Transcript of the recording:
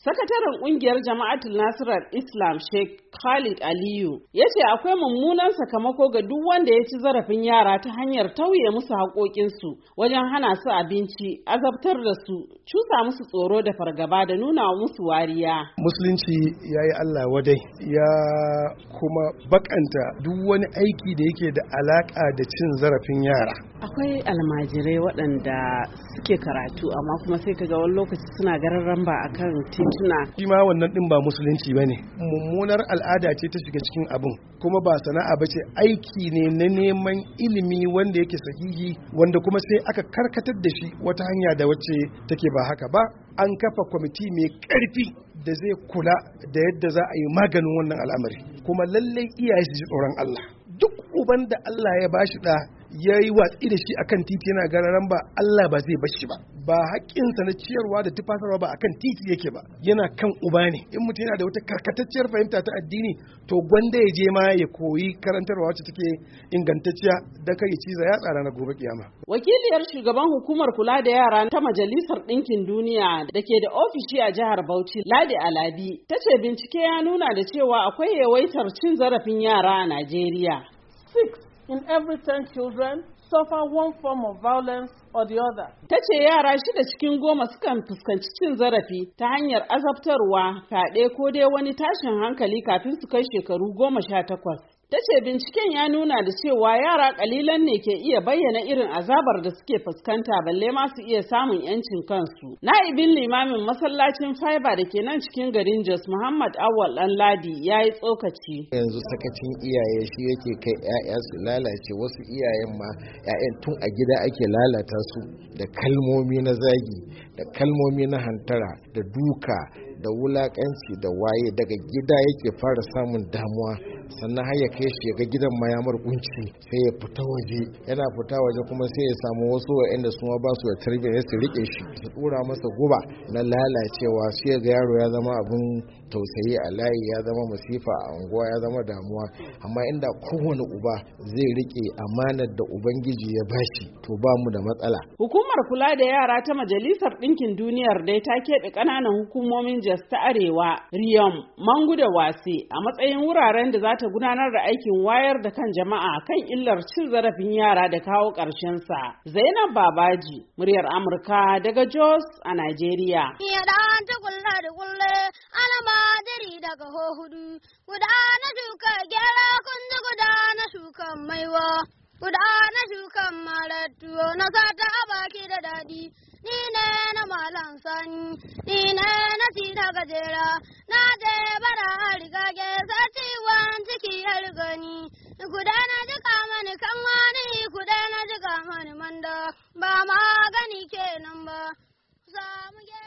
Sakataren ƙungiyar Jama'atul Nasirar Islam Sheikh Khalid Aliyu ya ce akwai mummunan sakamako ga duk wanda ya ci zarafin yara ta hanyar tauye musu haƙoƙinsu wajen hana su abinci, azabtar da su, cusa musu tsoro da fargaba da nuna musu wariya. Musulunci ya yi Allah wadai ya kuma bakanta duk wani aiki da yake da alaƙa da cin zarafin yara. Akwai almajirai waɗanda suke karatu amma kuma sai kaga wani lokaci suna gararan ba akan tituna. Shi ma wannan din ba musulunci bane. Mummunar al'ada ce ta shiga cikin abin, kuma ba sana'a bace, aiki ne na neman ilimi wanda yake sahihi, wanda kuma sai aka karkatar da shi wata hanya da wacce take ba haka ba. An kafa kwamiti mai ƙarfi da zai kula da yadda za a yi maganin wannan al'amari, kuma lallai iyaye su ji tsoron Allah. Duk uban da Allah ya bashi da ya yi watsi da shi akan titi yana gararan ba, Allah ba zai bashi ba haƙƙinsa na ciyarwa da tufatarwa ba akan titi yake ba, yana kan uba ne. In mutum yana da wata karkatacciyar fahimta ta addini, to gwanda ya je ma ya koyi karantarwa wacce take ingantacciya da kai ciza ya tsara na gobe kiyama. Wakiliyar shugaban hukumar kula da yara ta Majalisar Ɗinkin Duniya da ke da ofishi a jihar Bauchi, Ladi Alabi, ta ce bincike ya nuna da cewa akwai yawaitar cin zarafin yara a Najeriya. 6 in every 10 children suffer one form of violence or the other. Ta ce yara 6 cikin 10 sukan fuskanci cin zarafi ta hanyar azabtarwa, fyaɗe ko dai wani tashin hankali kafin su kai shekaru 18. Ta ce binciken ya nuna da cewa yara kalilan ne ke iya bayyana irin azabar da suke fuskanta balle ma su iya samun yancin kansu. Na'ibin limamin masallacin Fiber da ke nan cikin garin Jos, Muhammad Awal Ɗanladi, ya yi tsokaci. Yanzu sakacin iyaye shi yake kai 'ya'ya su lalace, wasu iyayen ma 'ya'yan tun a gida ake lalata su da kalmomi na zagi, da kalmomi na hantara, da duka, da wulakanci, da waye. Daga gida yake fara samun damuwa, sannan har ya kai shi ga gidan mayamar kunci, sai ya fita waje. Yana fita waje kuma sai ya samu wasu waɗanda su ma ba su da tarbiyya su rike shi, su dora masa guba na lalacewa. Sai ga yaro ya zama abin tausayi a layi, ya zama masifa a unguwa, ya zama damuwa. Amma inda kowane uba zai rike amanar da ubangiji ya bashi, to ba mu da matsala. Hukumar kula da yara ta Majalisar Ɗinkin Duniyar dai ta keɓe ƙananan hukumomin Jos ta Arewa, Riyom, Mangu da Wase a matsayin wuraren da za ta gudanar da aikin wayar da kan jama'a kan illar cin zarafin yara da kawo ƙarshen sa. Zainab Babaji, muryar Amurka daga Jos a Najeriya. Daga hudu guda na shuka gera kun ji guda na shukan maiwa, guda na shukan marattuwo na sata a baki da daɗi. Ni ne na malam sani, ni ne na si da gajera, na je bara a riga ke sa ciwon ciki ya rigani. Guda na jika mani kan wani, guda na jika mani manda, ba magani kenan ba.